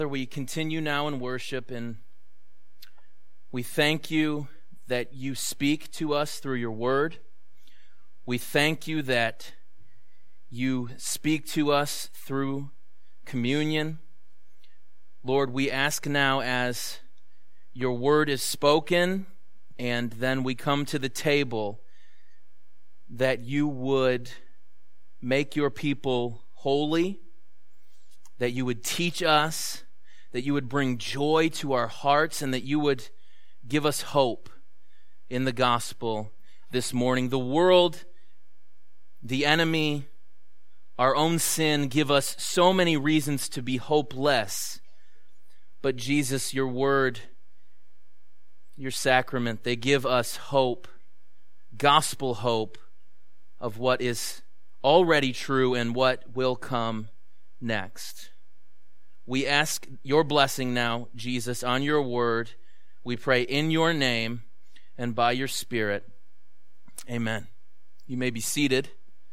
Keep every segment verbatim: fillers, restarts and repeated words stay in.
We continue now in worship, and we thank you that you speak to us through your word. We thank you that you speak to us through communion. Lord, we ask now as your word is spoken and then we come to the table that you would make your people holy, that you would teach us, that you would bring joy to our hearts, and that you would give us hope in the gospel this morning. The world, the enemy, our own sin give us so many reasons to be hopeless. But Jesus, your word, your sacrament, they give us hope, gospel hope of what is already true and what will come next. We ask your blessing now, Jesus, on your word. We pray in your name and by your Spirit. Amen. You may be seated.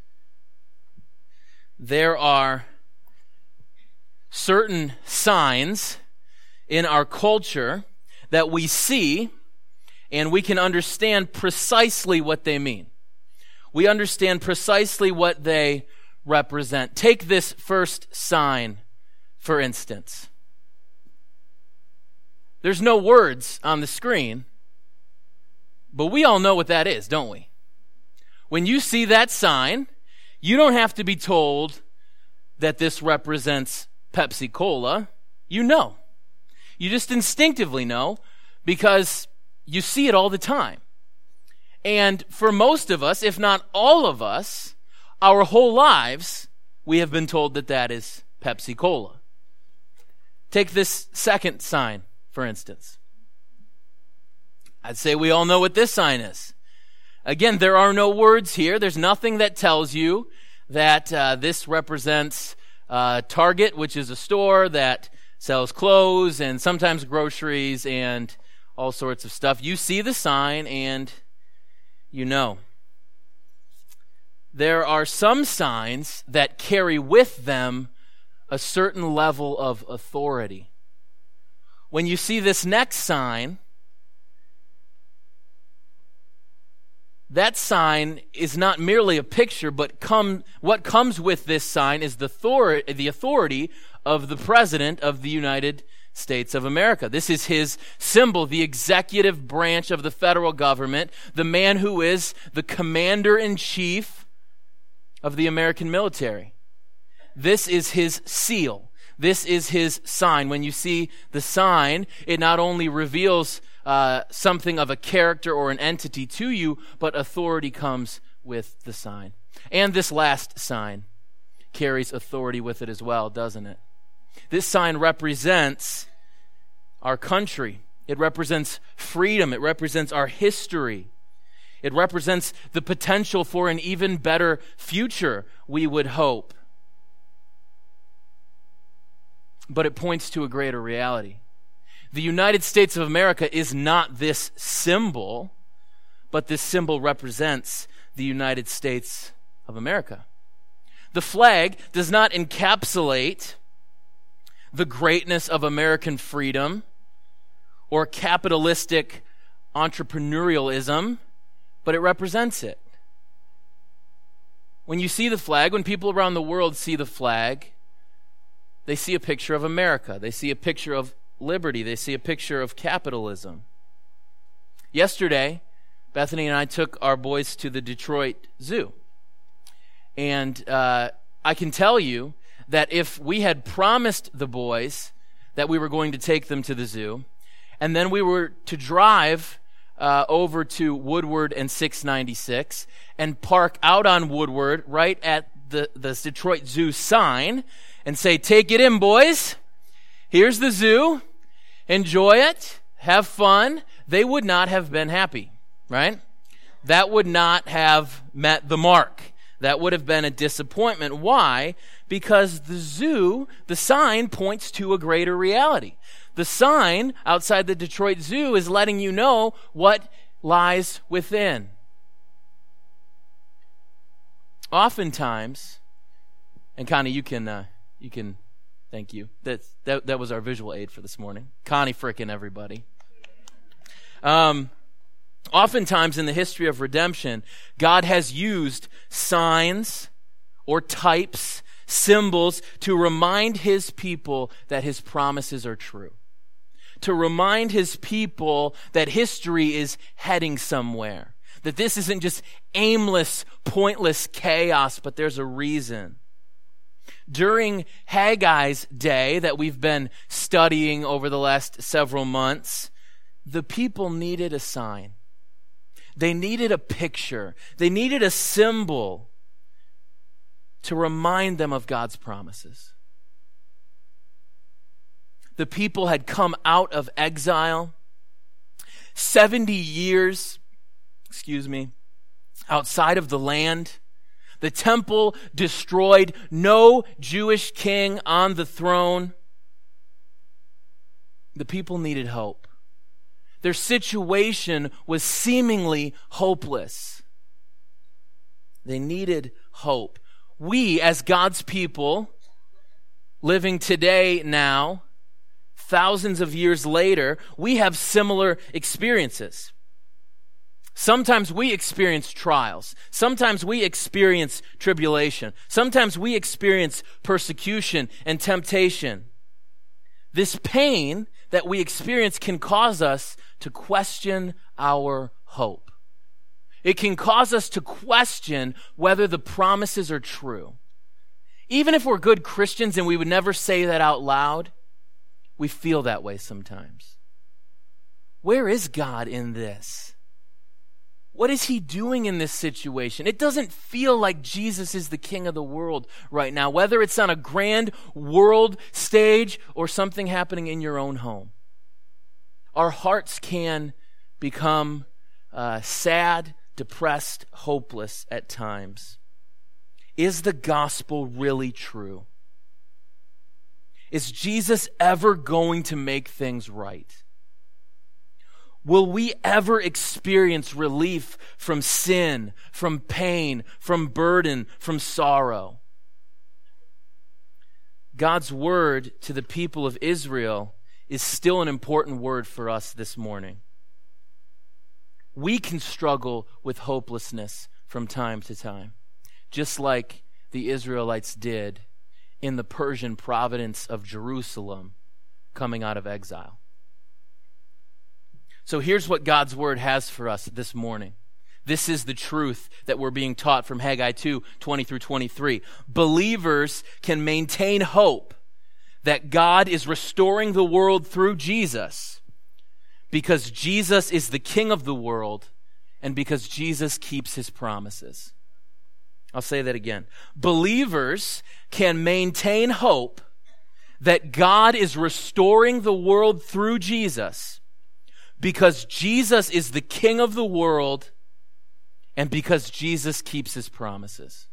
There are certain signs in our culture that we see, and we can understand precisely what they mean. We understand precisely what they represent. Take this first sign, for instance. There's no words on the screen, but we all know what that is, don't we? When you see that sign, you don't have to be told that this represents Pepsi Cola. You know. You just instinctively know because you see it all the time. And for most of us, if not all of us, our whole lives, we have been told that that is Pepsi Cola. Take this second sign, for instance. I'd say we all know what this sign is. Again, there are no words here. There's nothing that tells you that uh, this represents uh, Target, which is a store that sells clothes and sometimes groceries and all sorts of stuff. You see the sign and you know. There are some signs that carry with them a certain level of authority. When you see this next sign, that sign is not merely a picture, but come, what comes with this sign is the authority, the authority of the President of the United States of America. This is his symbol, the executive branch of the federal government, the man who is the commander-in-chief of the American military. This is his seal. This is his sign. When you see the sign, it not only reveals uh, something of a character or an entity to you, but authority comes with the sign. And this last sign carries authority with it as well, doesn't it? This sign represents our country. It represents freedom. It represents our history. It represents the potential for an even better future, we would hope. But it points to a greater reality. The United States of America is not this symbol, but this symbol represents the United States of America. The flag does not encapsulate the greatness of American freedom or capitalistic entrepreneurialism, but it represents it. When you see the flag, when people around the world see the flag, they see a picture of America. They see a picture of liberty. They see a picture of capitalism. Yesterday, Bethany and I took our boys to the Detroit Zoo. And uh, I can tell you that if we had promised the boys that we were going to take them to the zoo, and then we were to drive uh, over to Woodward and six ninety-six and park out on Woodward right at the, the Detroit Zoo sign and say, "Take it in, boys. Here's the zoo. Enjoy it. Have fun," they would not have been happy, right? That would not have met the mark. That would have been a disappointment. Why? Because the zoo, the sign points to a greater reality. The sign outside the Detroit Zoo is letting you know what lies within. Oftentimes, and Connie, you can uh, you can Thank you. That, that, that was our visual aid for this morning. Connie frickin' everybody. Um, oftentimes in the history of redemption, God has used signs or types, symbols, to remind his people that his promises are true. To remind his people that history is heading somewhere. That this isn't just aimless, pointless chaos, but there's a reason. During Haggai's day that we've been studying over the last several months, the people needed a sign. They needed a picture. They needed a symbol to remind them of God's promises. The people had come out of exile, seventy years, excuse me, outside of the land. The temple destroyed, no Jewish king on the throne. The people needed hope. Their situation was seemingly hopeless. They needed hope. We, as God's people, living today now, thousands of years later, we have similar experiences. Sometimes we experience trials. Sometimes we experience tribulation. Sometimes we experience persecution and temptation. This pain that we experience can cause us to question our hope. It can cause us to question whether the promises are true. Even if we're good Christians and we would never say that out loud, we feel that way sometimes. Where is God in this? What is he doing in this situation? It doesn't feel like Jesus is the king of the world right now, whether it's on a grand world stage or something happening in your own home. Our hearts can become uh, sad, depressed, hopeless at times. Is the gospel really true? Is Jesus ever going to make things right? Will we ever experience relief from sin, from pain, from burden, from sorrow? God's word to the people of Israel is still an important word for us this morning. We can struggle with hopelessness from time to time, just like the Israelites did in the Persian province of Jerusalem coming out of exile. So here's what God's word has for us this morning. This is the truth that we're being taught from Haggai two, twenty through twenty-three. Believers can maintain hope that God is restoring the world through Jesus because Jesus is the King of the world and because Jesus keeps his promises. I'll say that again. Believers can maintain hope that God is restoring the world through Jesus because Jesus is the King of the world and because Jesus keeps his promises.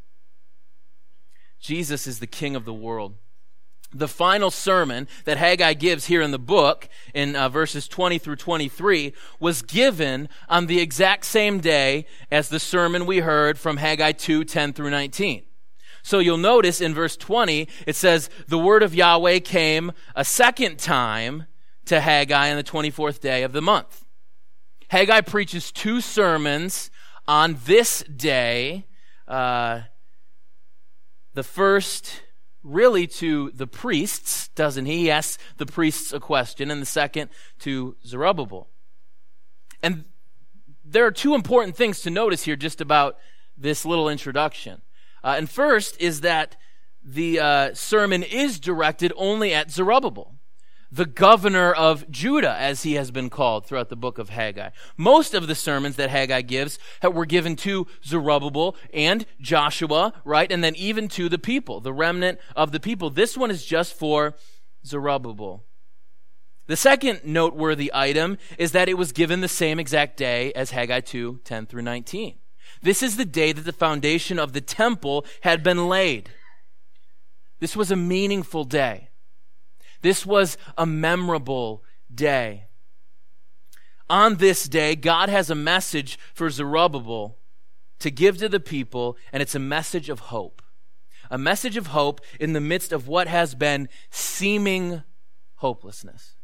Jesus is the King of the world. The final sermon that Haggai gives here in the book, in uh, verses twenty through twenty-three, was given on the exact same day as the sermon we heard from Haggai two, ten through nineteen. So you'll notice in verse twenty, it says, the word of Yahweh came a second time to Haggai on the twenty-fourth day of the month. Haggai preaches two sermons on this day. Uh, the first really to the priests, doesn't he? He asks the priests a question, and the second to Zerubbabel. And there are two important things to notice here just about this little introduction. Uh, and first is that the uh, sermon is directed only at Zerubbabel, the governor of Judah, as he has been called throughout the book of Haggai. Most of the sermons that Haggai gives were given to Zerubbabel and Joshua, right? And then even to the people, the remnant of the people. This one is just for Zerubbabel. The second noteworthy item is that it was given the same exact day as Haggai two, ten through nineteen. This is the day that the foundation of the temple had been laid. This was a meaningful day. This was a memorable day. On this day, God has a message for Zerubbabel to give to the people, and it's a message of hope. A message of hope in the midst of what has been seeming hopelessness.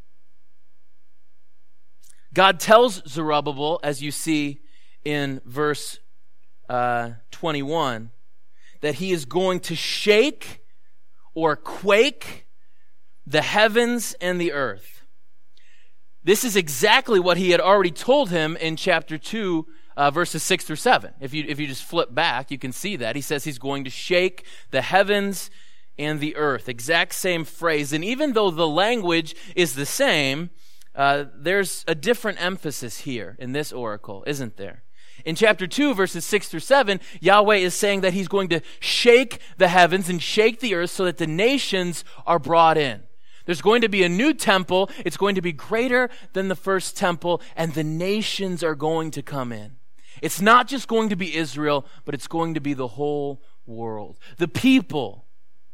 God tells Zerubbabel, as you see in verse uh, twenty-one, that he is going to shake or quake the heavens and the earth. This is exactly what he had already told him in chapter two, uh, verses six through seven. If you, if you just flip back, you can see that. He says he's going to shake the heavens and the earth. Exact same phrase. And even though the language is the same, uh, there's a different emphasis here in this oracle, isn't there? In chapter two, verses six through seven, Yahweh is saying that he's going to shake the heavens and shake the earth so that the nations are brought in. There's going to be a new temple. It's going to be greater than the first temple, and the nations are going to come in. It's not just going to be Israel, but it's going to be the whole world. The people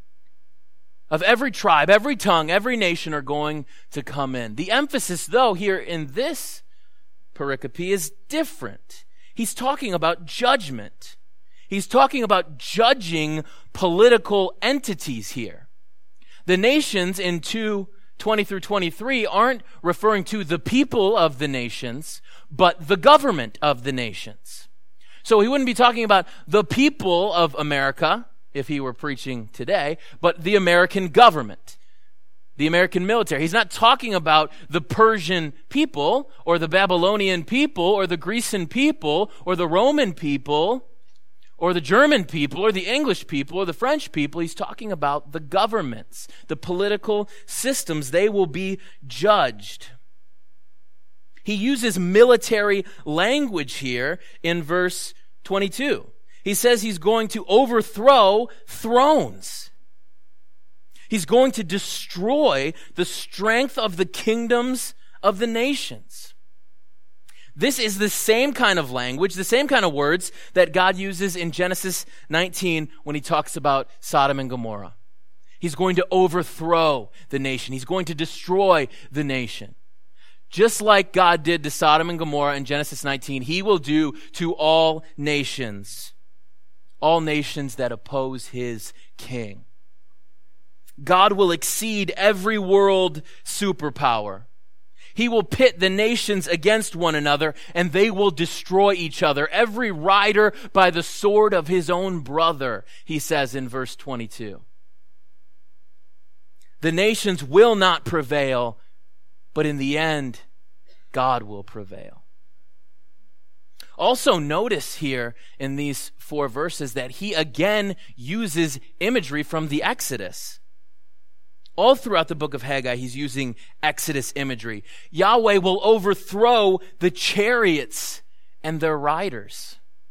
of every tribe, every tongue, every nation are going to come in. The emphasis, though, here in this pericope is different. He's talking about judgment. He's talking about judging political entities here. The nations in two twenty through twenty-three aren't referring to the people of the nations, but the government of the nations. So he wouldn't be talking about the people of America, if he were preaching today, but the American government, the American military. He's not talking about the Persian people or the Babylonian people or the Grecian people or the Roman people or the German people or the English people or the French people. He's talking about the governments, the political systems. They will be judged. He uses military language here in verse twenty-two. He says he's going to overthrow thrones. He's going to destroy the strength of the kingdoms of the nations. This is the same kind of language, the same kind of words that God uses in Genesis nineteen when he talks about Sodom and Gomorrah. He's going to overthrow the nation. He's going to destroy the nation. Just like God did to Sodom and Gomorrah in Genesis nineteen, he will do to all nations, all nations that oppose his king. God will exceed every world superpower. He will pit the nations against one another, and they will destroy each other. Every rider by the sword of his own brother, he says in verse twenty-two. The nations will not prevail, but in the end, God will prevail. Also notice here in these four verses that he again uses imagery from the Exodus. All throughout the book of Haggai, he's using Exodus imagery. Yahweh will overthrow the chariots and their riders.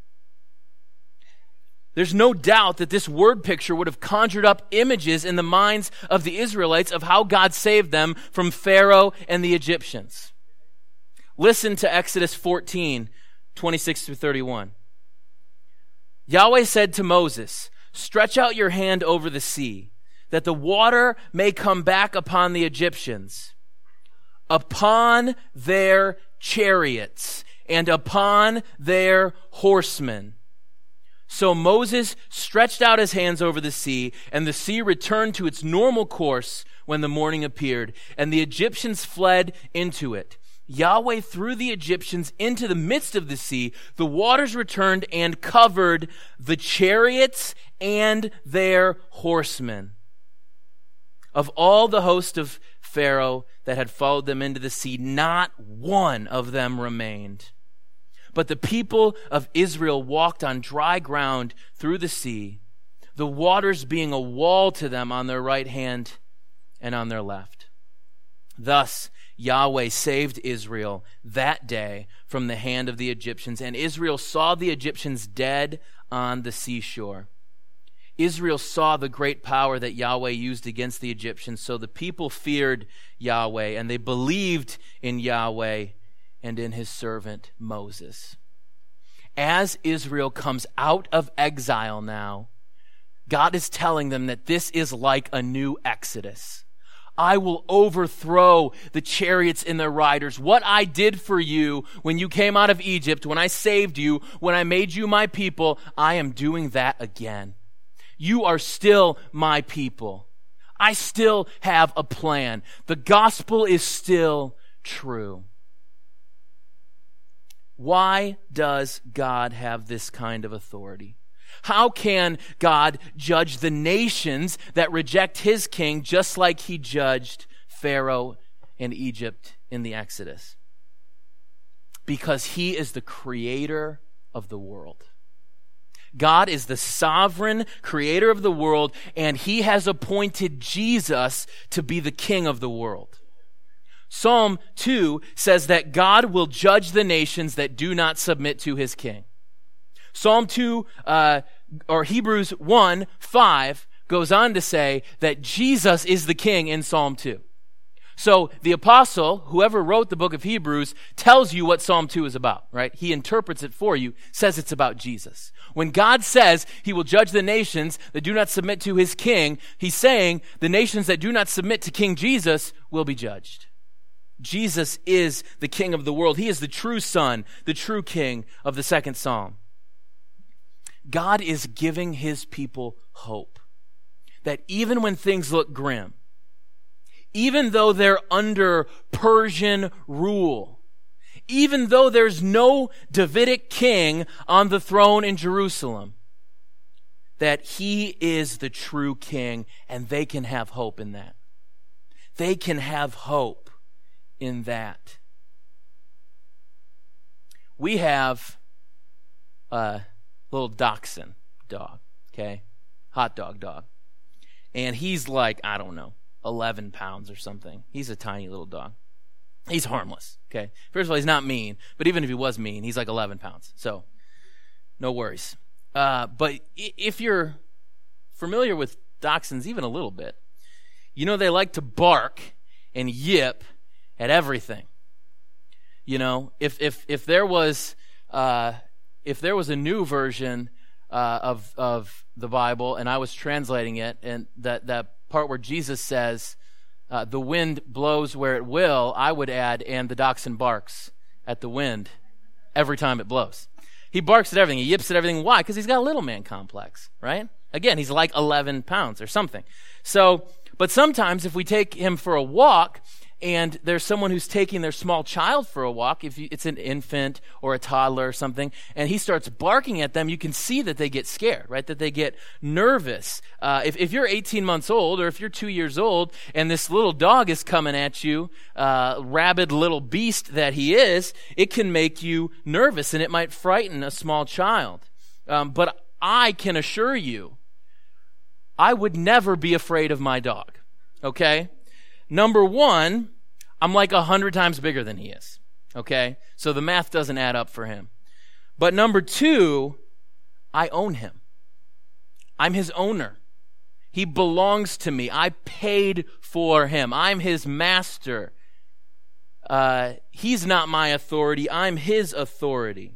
There's no doubt that this word picture would have conjured up images in the minds of the Israelites of how God saved them from Pharaoh and the Egyptians. Listen to Exodus fourteen, twenty-six through thirty-one. Yahweh said to Moses, "Stretch out your hand over the sea, that the water may come back upon the Egyptians, upon their chariots, and upon their horsemen." So Moses stretched out his hands over the sea, and the sea returned to its normal course when the morning appeared, and the Egyptians fled into it. Yahweh threw the Egyptians into the midst of the sea. The waters returned and covered the chariots and their horsemen. Of all the host of Pharaoh that had followed them into the sea, not one of them remained. But the people of Israel walked on dry ground through the sea, the waters being a wall to them on their right hand and on their left. Thus Yahweh saved Israel that day from the hand of the Egyptians, and Israel saw the Egyptians dead on the seashore. Israel saw the great power that Yahweh used against the Egyptians, so the people feared Yahweh, and they believed in Yahweh and in his servant Moses. As Israel comes out of exile now, God is telling them that this is like a new Exodus. I will overthrow the chariots and their riders. What I did for you when you came out of Egypt, when I saved you, when I made you my people, I am doing that again. You are still my people. I still have a plan. The gospel is still true. Why does God have this kind of authority? How can God judge the nations that reject his king just like he judged Pharaoh and Egypt in the Exodus? Because he is the creator of the world. God is the sovereign creator of the world, and he has appointed Jesus to be the king of the world. Psalm two says that God will judge the nations that do not submit to his king. Psalm two, uh, or Hebrews one, five goes on to say that Jesus is the king in Psalm two. So the apostle, whoever wrote the book of Hebrews, tells you what Psalm two is about, right? He interprets it for you, says it's about Jesus. When God says he will judge the nations that do not submit to his king, he's saying the nations that do not submit to King Jesus will be judged. Jesus is the king of the world. He is the true son, the true king of the second psalm. God is giving his people hope that even when things look grim, even though they're under Persian rule, even though there's no Davidic king on the throne in Jerusalem, that he is the true king, and they can have hope in that. They can have hope in that. We have a little dachshund dog, okay? Hot dog dog. And he's like, I don't know, eleven pounds or something. He's a tiny little dog. He's harmless, okay? First of all, he's not mean, but even if he was mean, he's like eleven pounds. So, no worries. Uh, but if you're familiar with dachshunds even a little bit, you know they like to bark and yip at everything. You know, if if if there was uh, if there was a new version uh, of of the Bible and I was translating it, and that that part where Jesus says, uh, the wind blows where it will, I would add, and the dachshund barks at the wind every time it blows. He barks at everything. He yips at everything. Why? Because he's got a little man complex, right? Again, he's like eleven pounds or something. So, but sometimes if we take him for a walk and there's someone who's taking their small child for a walk, if you, it's an infant or a toddler or something, and he starts barking at them, you can see that they get scared, right? That they get nervous. Uh, if, if you're eighteen months old or if you're two years old and this little dog is coming at you, uh, rabid little beast that he is, it can make you nervous and it might frighten a small child. Um, but I can assure you, I would never be afraid of my dog, okay? Number one, I'm like a hundred times bigger than he is, okay? So the math doesn't add up for him. But number two, I own him. I'm his owner. He belongs to me. I paid for him. I'm his master. Uh, he's not my authority. I'm his authority.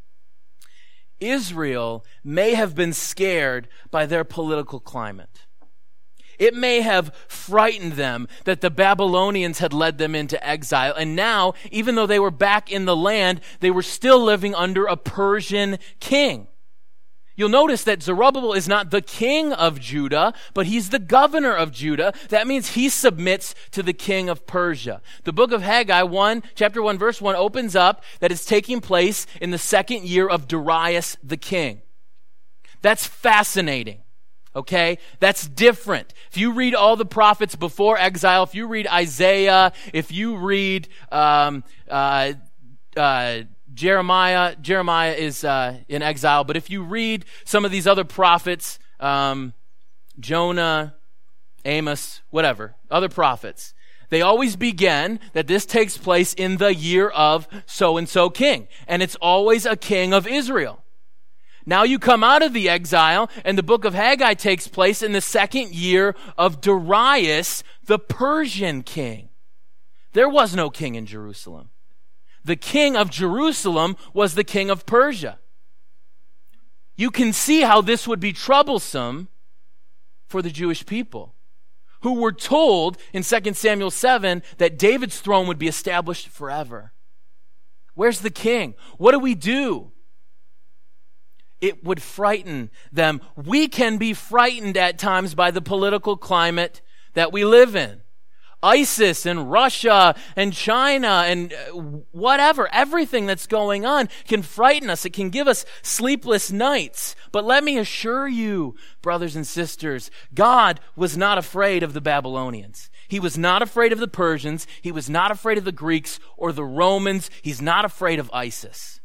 Israel may have been scared by their political climate. It may have frightened them that the Babylonians had led them into exile. And now, even though they were back in the land, they were still living under a Persian king. You'll notice that Zerubbabel is not the king of Judah, but he's the governor of Judah. That means he submits to the king of Persia. The book of Haggai, one, chapter one, verse one, opens up that it's taking place in the second year of Darius the king. That's fascinating. Okay? That's different. If you read all the prophets before exile, if you read Isaiah, if you read um, uh, uh, Jeremiah, Jeremiah is uh, in exile, but if you read some of these other prophets, um, Jonah, Amos, whatever, other prophets, they always begin that this takes place in the year of so-and-so king. And it's always a king of Israel. Now you come out of the exile, and the book of Haggai takes place in the second year of Darius, the Persian king. There was no king in Jerusalem. The king of Jerusalem was the king of Persia. You can see how this would be troublesome for the Jewish people, who were told in Second Samuel seven that David's throne would be established forever. Where's the king? What do we do? it would frighten them. We can be frightened at times by the political climate that we live in. ISIS and Russia and China and whatever, everything that's going on can frighten us. It can give us sleepless nights. But let me assure you, brothers and sisters, God was not afraid of the Babylonians. He was not afraid of the Persians. He was not afraid of the Greeks or the Romans. He's not afraid of ISIS.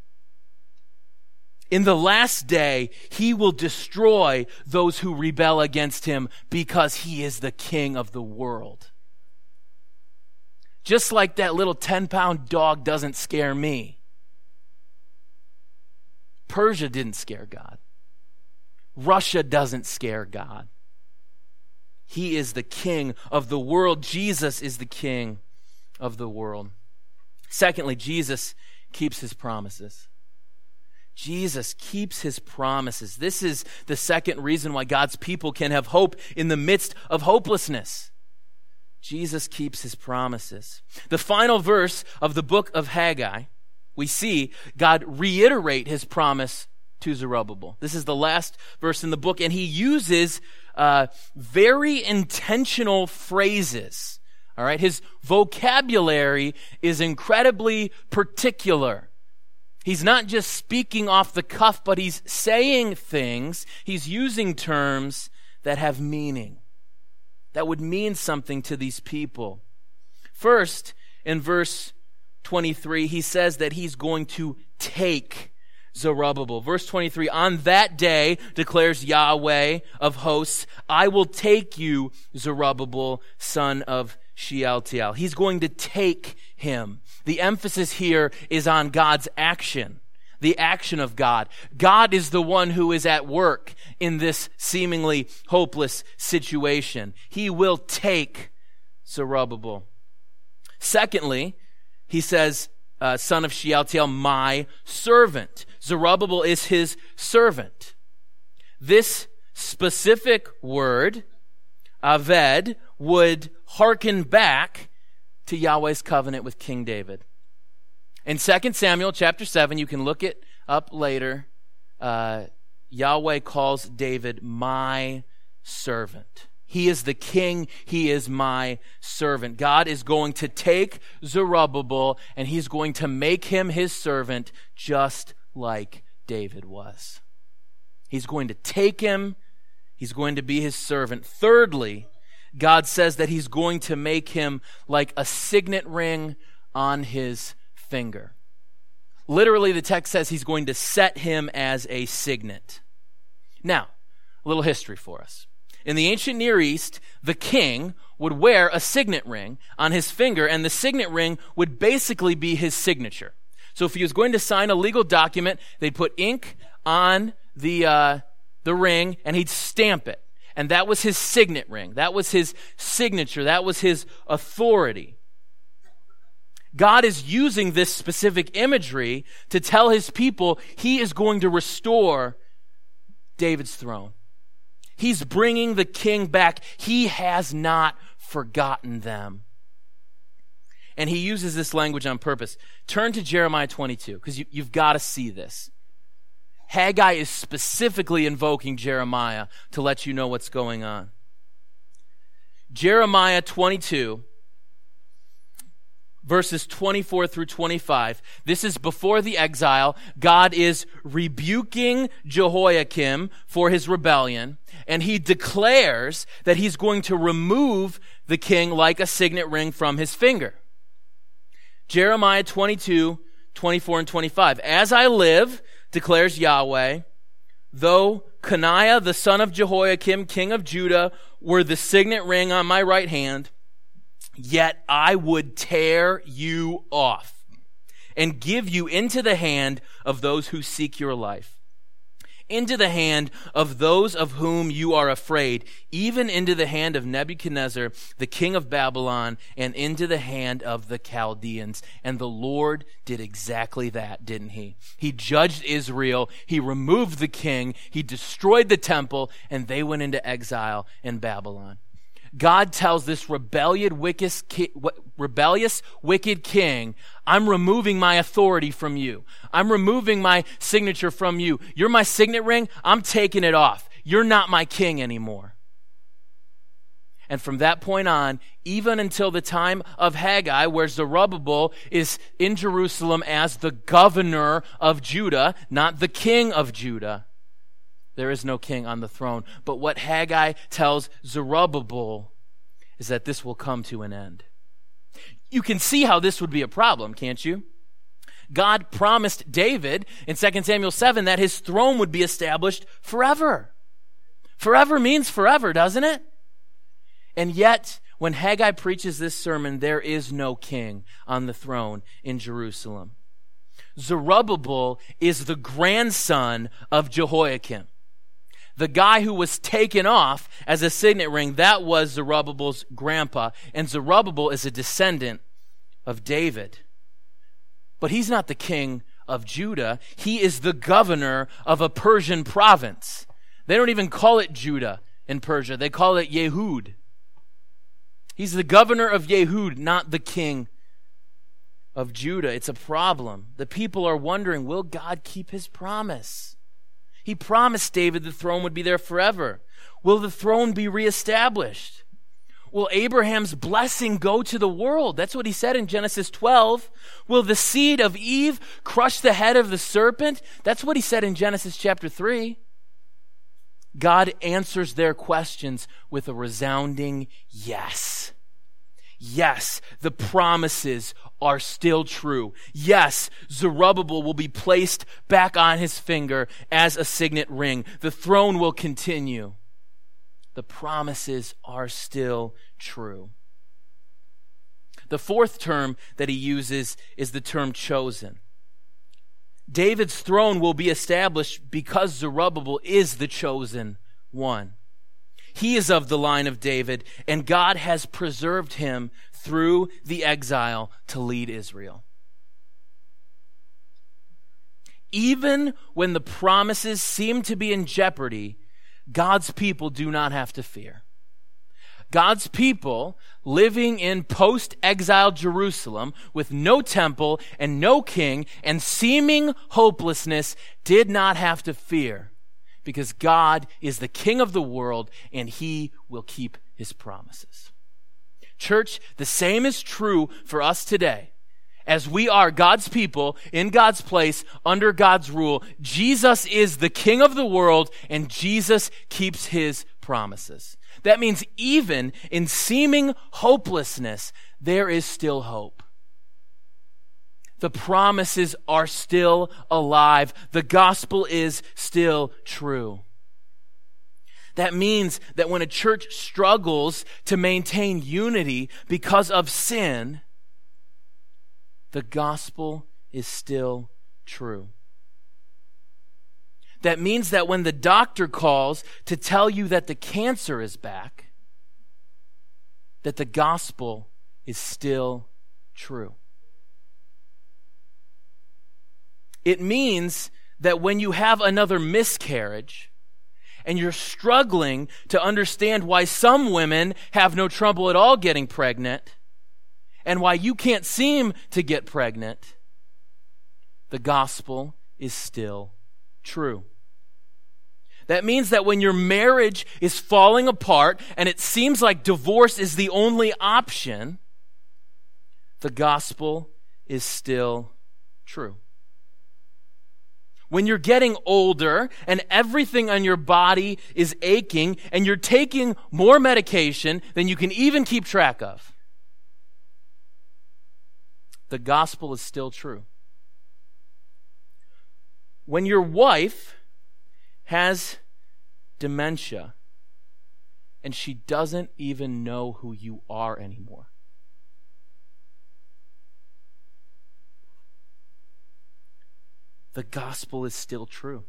In the last day, he will destroy those who rebel against him because he is the king of the world. Just like that little ten-pound dog doesn't scare me. Persia didn't scare God. Russia doesn't scare God. He is the king of the world. Jesus is the king of the world. Secondly, Jesus keeps his promises. Jesus keeps his promises. This is the second reason why God's people can have hope in the midst of hopelessness. Jesus keeps his promises. The final verse of the book of Haggai, we see God reiterate his promise to Zerubbabel. This is the last verse in the book, and he uses uh, very intentional phrases. All right, his vocabulary is incredibly particular. He's not just speaking off the cuff, but he's saying things. He's using terms that have meaning, that would mean something to these people. First, in verse twenty-three, he says that he's going to take Zerubbabel. Verse twenty-three, on that day, declares Yahweh of hosts, I will take you, Zerubbabel, son of Shealtiel. He's going to take him. The emphasis here is on God's action, the action of God. God is the one who is at work in this seemingly hopeless situation. He will take Zerubbabel. Secondly, he says, uh, son of Shealtiel, my servant. Zerubbabel is his servant. This specific word, Aved, would hearken back to Yahweh's covenant with King David. In Second Samuel chapter seven, you can look it up later, uh, Yahweh calls David my servant. He is the king. He is my servant. God is going to take Zerubbabel and he's going to make him his servant just like David was. He's going to take him. He's going to be his servant. Thirdly, God says that he's going to make him like a signet ring on his finger. Literally, the text says he's going to set him as a signet. Now, a little history for us. In the ancient Near East, the king would wear a signet ring on his finger, and the signet ring would basically be his signature. So if he was going to sign a legal document, they'd put ink on the uh, the ring, and he'd stamp it. And that was his signet ring. That was his signature. That was his authority. God is using this specific imagery to tell his people he is going to restore David's throne. He's bringing the king back. He has not forgotten them. And he uses this language on purpose. Turn to Jeremiah twenty-two, because you, you've got to see this. Haggai is specifically invoking Jeremiah to let you know what's going on. Jeremiah twenty-two, verses twenty-four through twenty-five. This is before the exile. God is rebuking Jehoiakim for his rebellion, and he declares that he's going to remove the king like a signet ring from his finger. Jeremiah twenty-two, twenty-four and twenty-five. As I live, declares Yahweh, though Coniah the son of Jehoiakim, king of Judah, were the signet ring on my right hand, yet I would tear you off and give you into the hand of those who seek your life, into the hand of those of whom you are afraid, even into the hand of Nebuchadnezzar, the king of Babylon, and into the hand of the Chaldeans. And the Lord did exactly that, didn't he? He judged Israel, he removed the king, he destroyed the temple, and they went into exile in Babylon. God tells this rebellious, wicked, rebellious, wicked king, I'm removing my authority from you. I'm removing my signature from you. You're my signet ring. I'm taking it off. You're not my king anymore. And from that point on, even until the time of Haggai, where Zerubbabel is in Jerusalem as the governor of Judah, not the king of Judah, there is no king on the throne. But what Haggai tells Zerubbabel is that this will come to an end. You can see how this would be a problem, can't you? God promised David in Second Samuel seven that his throne would be established forever. Forever means forever, doesn't it? And yet, when Haggai preaches this sermon, there is no king on the throne in Jerusalem. Zerubbabel is the grandson of Jehoiakim. The guy who was taken off as a signet ring, that was Zerubbabel's grandpa. And Zerubbabel is a descendant of David. But he's not the king of Judah. He is the governor of a Persian province. They don't even call it Judah in Persia. They call it Yehud. He's the governor of Yehud, not the king of Judah. It's a problem. The people are wondering, will God keep his promise? He promised David the throne would be there forever. Will the throne be reestablished? Will Abraham's blessing go to the world? That's what he said in Genesis twelve. Will the seed of Eve crush the head of the serpent? That's what he said in Genesis chapter three. God answers their questions with a resounding yes. Yes, the promises are still true. Yes, Zerubbabel will be placed back on his finger as a signet ring. The throne will continue. The promises are still true. The fourth term that he uses is the term chosen. David's throne will be established because Zerubbabel is the chosen one. He is of the line of David, and God has preserved him through the exile to lead Israel. Even when the promises seem to be in jeopardy, God's people do not have to fear. God's people living in post-exile Jerusalem with no temple and no king and seeming hopelessness did not have to fear, because God is the king of the world and he will keep his promises. Church, the same is true for us today. As we are God's people in God's place under God's rule, Jesus is the king of the world and Jesus keeps his promises. That means even in seeming hopelessness, there is still hope. The promises are still alive. The gospel is still true. That means that when a church struggles to maintain unity because of sin, the gospel is still true. That means that when the doctor calls to tell you that the cancer is back, that the gospel is still true. It means that when you have another miscarriage and you're struggling to understand why some women have no trouble at all getting pregnant and why you can't seem to get pregnant, the gospel is still true. That means that when your marriage is falling apart and it seems like divorce is the only option, the gospel is still true. When you're getting older and everything on your body is aching and you're taking more medication than you can even keep track of, the gospel is still true. When your wife has dementia and she doesn't even know who you are anymore, the gospel is still true.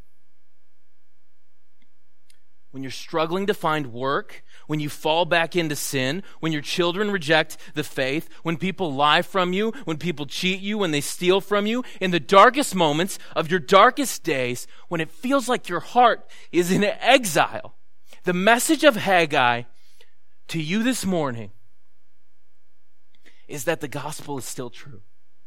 When you're struggling to find work, when you fall back into sin, when your children reject the faith, when people lie from you, when people cheat you, when they steal from you, in the darkest moments of your darkest days, when it feels like your heart is in exile, the message of Haggai to you this morning is that the gospel is still true.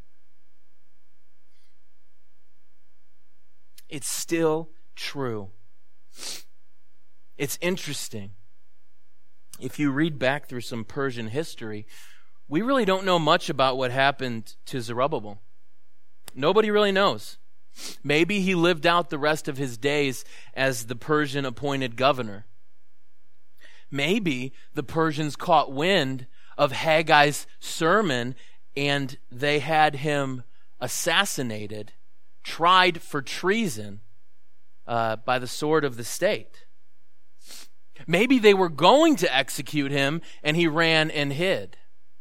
It's still true. It's interesting. If you read back through some Persian history, we really don't know much about what happened to Zerubbabel. Nobody really knows. Maybe he lived out the rest of his days as the Persian appointed governor. Maybe the Persians caught wind of Haggai's sermon and they had him assassinated, tried for treason uh, by the sword of the state. Maybe they were going to execute him and he ran and hid.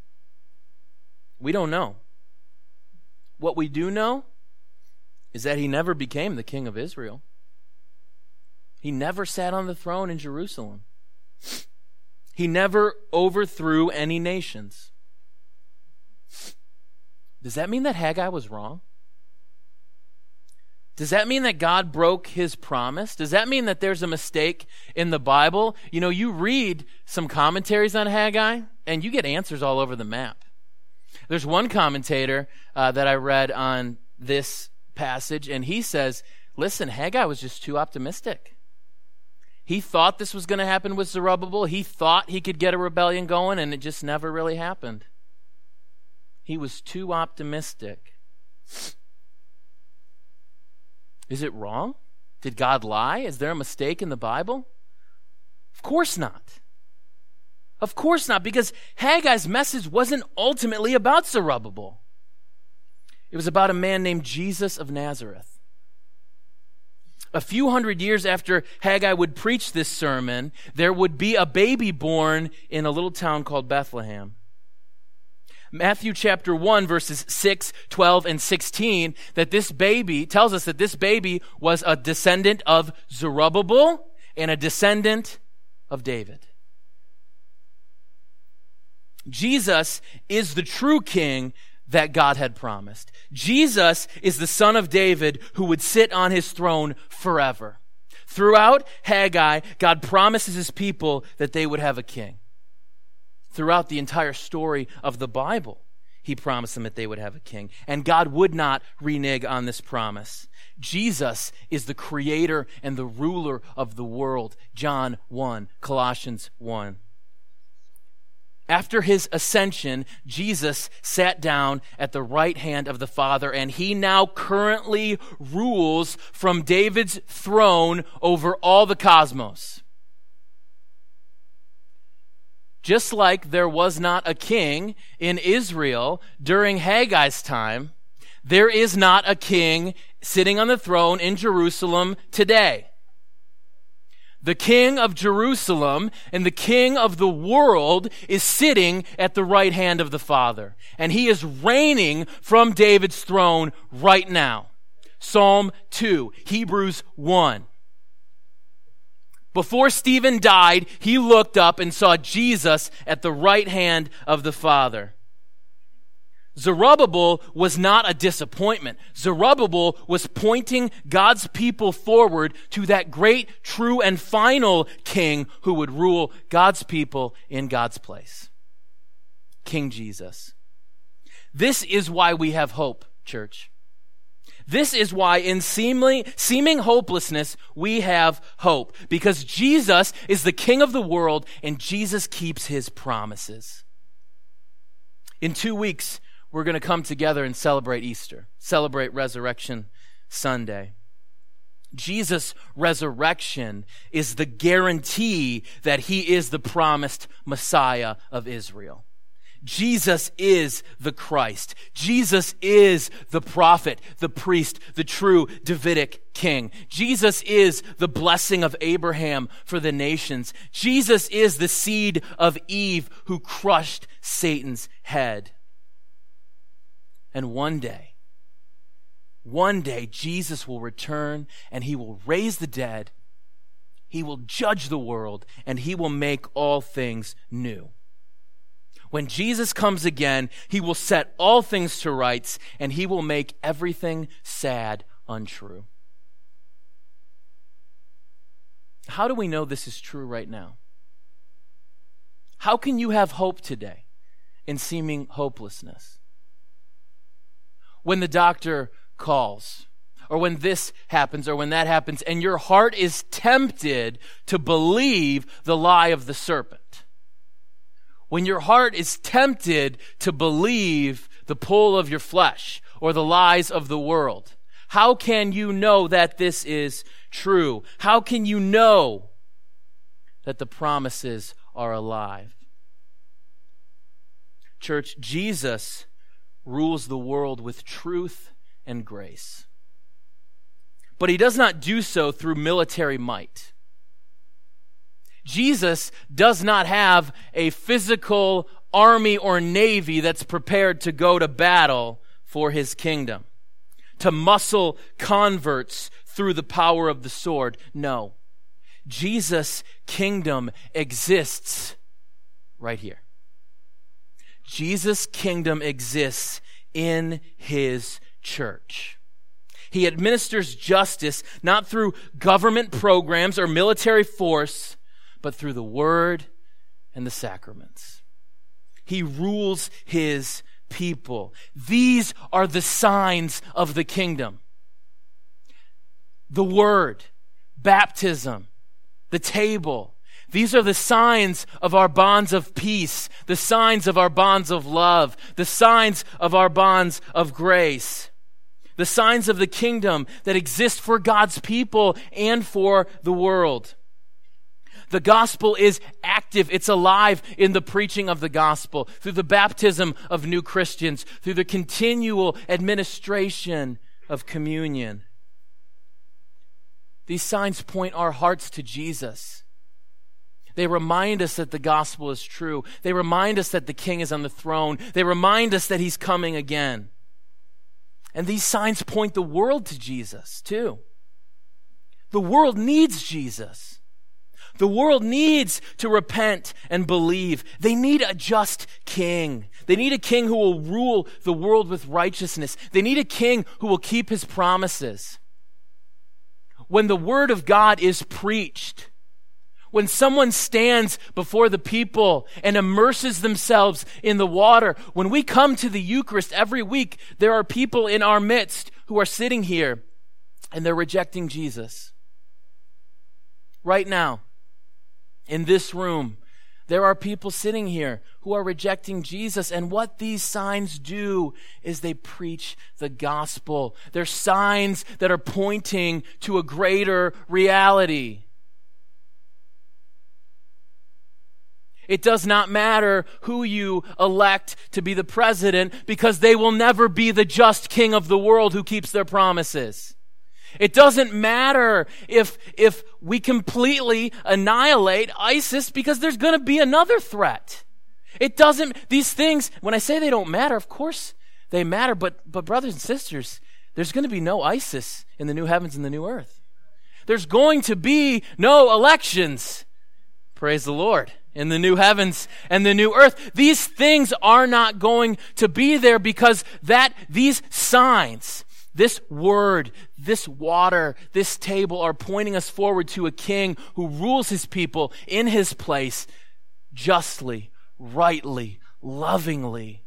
We don't know. What we do know is that he never became the king of Israel. He never sat on the throne in Jerusalem. He never overthrew any nations. Does that mean that Haggai was wrong? Does that mean that God broke his promise? Does that mean that there's a mistake in the Bible? You know, you read some commentaries on Haggai, and you get answers all over the map. There's one commentator uh, that I read on this passage, and he says, listen, Haggai was just too optimistic. He thought this was going to happen with Zerubbabel. He thought he could get a rebellion going, and it just never really happened. He was too optimistic. Is it wrong? Did God lie? Is there a mistake in the Bible? Of course not. Of course not, because Haggai's message wasn't ultimately about Zerubbabel. It was about a man named Jesus of Nazareth. A few hundred years after Haggai would preach this sermon, there would be a baby born in a little town called Bethlehem. Matthew chapter one, verses six, twelve, and sixteen, that this baby, tells us that this baby was a descendant of Zerubbabel and a descendant of David. Jesus is the true king that God had promised. Jesus is the son of David who would sit on his throne forever. Throughout Haggai, God promises his people that they would have a king. Throughout the entire story of the Bible, he promised them that they would have a king. And God would not renege on this promise. Jesus is the creator and the ruler of the world. John one, Colossians one. After his ascension, Jesus sat down at the right hand of the Father, and he now currently rules from David's throne over all the cosmos. Just like there was not a king in Israel during Haggai's time, there is not a king sitting on the throne in Jerusalem today. The king of Jerusalem and the king of the world is sitting at the right hand of the Father. And he is reigning from David's throne right now. Psalm two, Hebrews one. Before Stephen died, he looked up and saw Jesus at the right hand of the Father. Zerubbabel was not a disappointment. Zerubbabel was pointing God's people forward to that great, true, and final king who would rule God's people in God's place. King Jesus. This is why we have hope, church. This is why in seemingly, seeming hopelessness, we have hope. Because Jesus is the King of the world, and Jesus keeps his promises. In two weeks, we're going to come together and celebrate Easter, celebrate Resurrection Sunday. Jesus' resurrection is the guarantee that he is the promised Messiah of Israel. Jesus is the Christ. Jesus is the prophet, the priest, the true Davidic king. Jesus is the blessing of Abraham for the nations. Jesus is the seed of Eve who crushed Satan's head. And one day, one day, Jesus will return and he will raise the dead. He will judge the world and he will make all things new. When Jesus comes again, he will set all things to rights and he will make everything sad untrue. How do we know this is true right now? How can you have hope today in seeming hopelessness? When the doctor calls, or when this happens, or when that happens, and your heart is tempted to believe the lie of the serpent. When your heart is tempted to believe the pull of your flesh, or the lies of the world. How can you know that this is true? How can you know that the promises are alive? Church, Jesus rules the world with truth and grace. But he does not do so through military might. Jesus does not have a physical army or navy that's prepared to go to battle for his kingdom, to muscle converts through the power of the sword. No. Jesus' kingdom exists right here. Jesus' kingdom exists in his church. He administers justice not through government programs or military force, but through the word and the sacraments. He rules his people. These are the signs of the kingdom. The word, baptism, the table. These are the signs of our bonds of peace, the signs of our bonds of love, the signs of our bonds of grace, the signs of the kingdom that exist for God's people and for the world. The gospel is active. It's alive in the preaching of the gospel, through the baptism of new Christians, through the continual administration of communion. These signs point our hearts to Jesus. They remind us that the gospel is true. They remind us that the King is on the throne. They remind us that he's coming again. And these signs point the world to Jesus, too. The world needs Jesus. The world needs to repent and believe. They need a just king. They need a king who will rule the world with righteousness. They need a king who will keep his promises. When the word of God is preached, when someone stands before the people and immerses themselves in the water, when we come to the Eucharist every week, there are people in our midst who are sitting here and they're rejecting Jesus. Right now, in this room, there are people sitting here who are rejecting Jesus, and what these signs do is they preach the gospel. They're signs that are pointing to a greater reality. It does not matter who you elect to be the president, because they will never be the just king of the world who keeps their promises. It doesn't matter if, if we completely annihilate ISIS, because there's going to be another threat. It doesn't, these things, when I say they don't matter, of course they matter, but, but brothers and sisters, there's going to be no ISIS in the new heavens and the new earth. There's going to be no elections. Praise the Lord. In the new heavens and the new earth. These things are not going to be there, because that, these signs, this word, this water, this table are pointing us forward to a king who rules his people in his place justly, rightly, lovingly.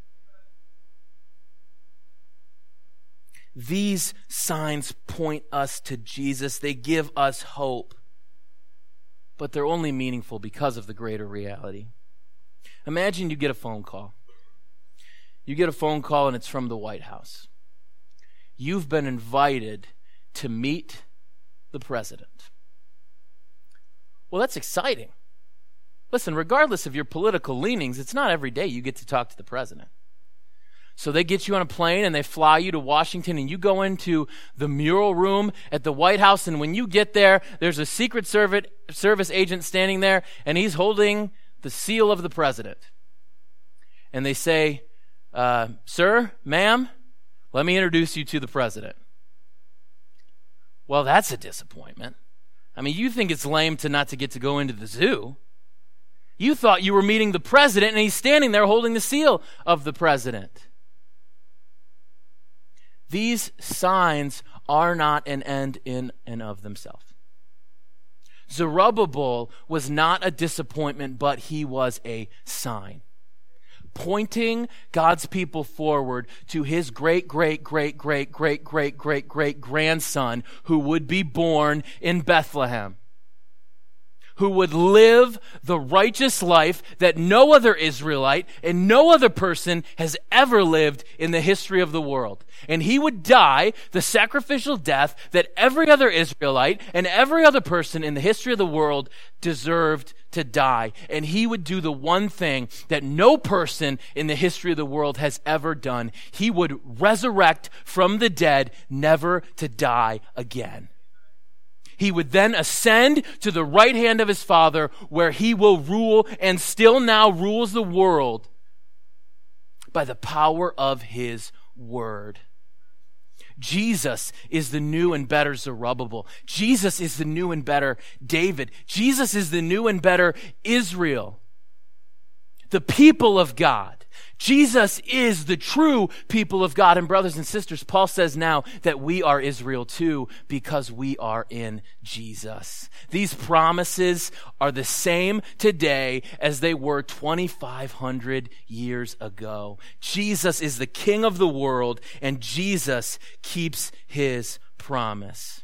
These signs point us to Jesus. They give us hope. But they're only meaningful because of the greater reality. Imagine you get a phone call. You get a phone call and it's from the White House. You've been invited to meet the president. Well, that's exciting. Listen, regardless of your political leanings, it's not every day you get to talk to the president. So they get you on a plane and they fly you to Washington, and you go into the mural room at the White House, and when you get there, there's a Secret Service agent standing there, and he's holding the seal of the president. And they say, uh, sir, ma'am, let me introduce you to the president. Well, that's a disappointment. I mean, you think it's lame to not to get to go into the zoo. You thought you were meeting the president, and he's standing there holding the seal of the president. These signs are not an end in and of themselves. Zerubbabel was not a disappointment, but he was a sign, pointing God's people forward to his great, great, great, great, great, great, great, great grandson who would be born in Bethlehem, who would live the righteous life that no other Israelite and no other person has ever lived in the history of the world. And he would die the sacrificial death that every other Israelite and every other person in the history of the world deserved to die. And he would do the one thing that no person in the history of the world has ever done. He would resurrect from the dead, never to die again. He would then ascend to the right hand of his Father, where he will rule and still now rules the world by the power of his word. Jesus is the new and better Zerubbabel. Jesus is the new and better David. Jesus is the new and better Israel, the people of God. Jesus is the true people of God. And brothers and sisters, Paul says now that we are Israel too because we are in Jesus. These promises are the same today as they were twenty-five hundred years ago. Jesus is the King of the world, and Jesus keeps his promise.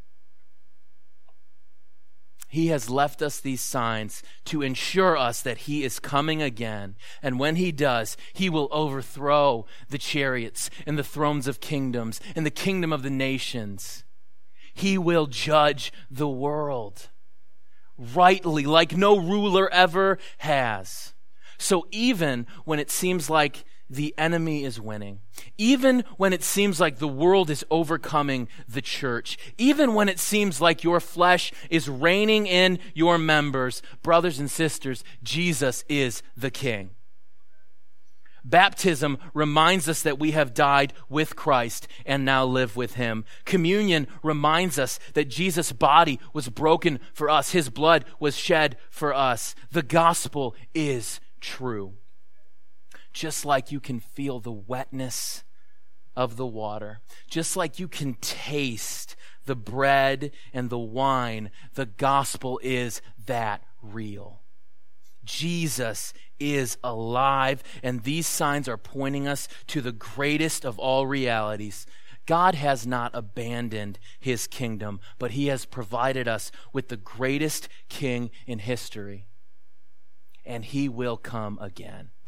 He has left us these signs to ensure us that he is coming again. And when he does, he will overthrow the chariots and the thrones of kingdoms and the kingdom of the nations. He will judge the world rightly, like no ruler ever has. So even when it seems like the enemy is winning, even when it seems like the world is overcoming the church, even when it seems like your flesh is reigning in your members, brothers and sisters, Jesus is the King. Baptism reminds us that we have died with Christ and now live with him. Communion reminds us that Jesus' body was broken for us. His blood was shed for us. The gospel is true. Just like you can feel the wetness of the water, just like you can taste the bread and the wine, the gospel is that real. Jesus is alive, and these signs are pointing us to the greatest of all realities. God has not abandoned his kingdom, but he has provided us with the greatest king in history, and he will come again.